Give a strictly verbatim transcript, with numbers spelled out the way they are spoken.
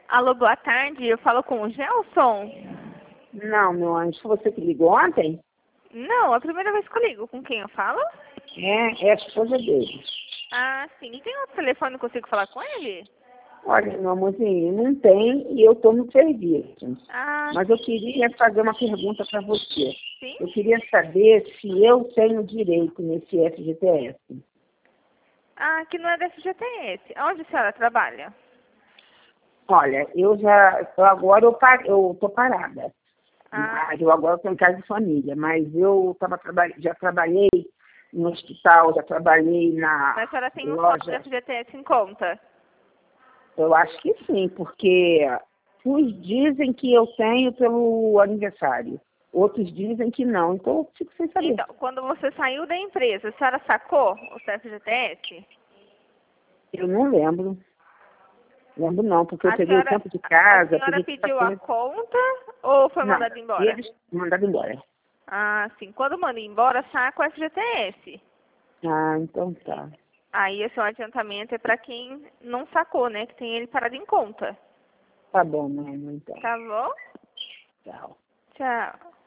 Alô, boa tarde. Eu falo com o Gelson? Não, meu anjo. Foi você que ligou ontem? Não, é a primeira vez que eu ligo. Com quem eu falo? É, é a esposa dele. Ah, sim. Tem outro telefone que eu consigo falar com ele? Olha, meu amorzinho, não tem e eu estou no serviço. Ah, Mas eu queria fazer uma pergunta para você. sim? Eu queria saber se eu tenho direito nesse F G T S. Ah, que não é da F G T S. Onde a senhora trabalha? Olha, eu já, eu agora eu par, eu tô parada. Ah, Mas eu agora estou em casa de família. Mas eu tava, traba, já trabalhei no hospital, já trabalhei na mas a senhora tem um saldo da loja. F G T S em conta? Eu acho que sim, porque uns dizem que eu tenho pelo aniversário, outros dizem que não, então eu fico sem saber. Então, quando você saiu da empresa, a senhora sacou o seu F G T S? Eu não lembro. Lembro não, porque eu A peguei o senhora, tempo de a casa, senhora peguei tanta pediu a coisa. conta ou foi Não, mandada embora? eles mandaram embora. Ah, sim. Quando manda embora, saca o F G T S. Ah, então tá. Aí esse adiantamento é para quem não sacou, né? Que tem ele parado em conta. Tá bom, mãe, então. Tá bom? Tchau. Tchau.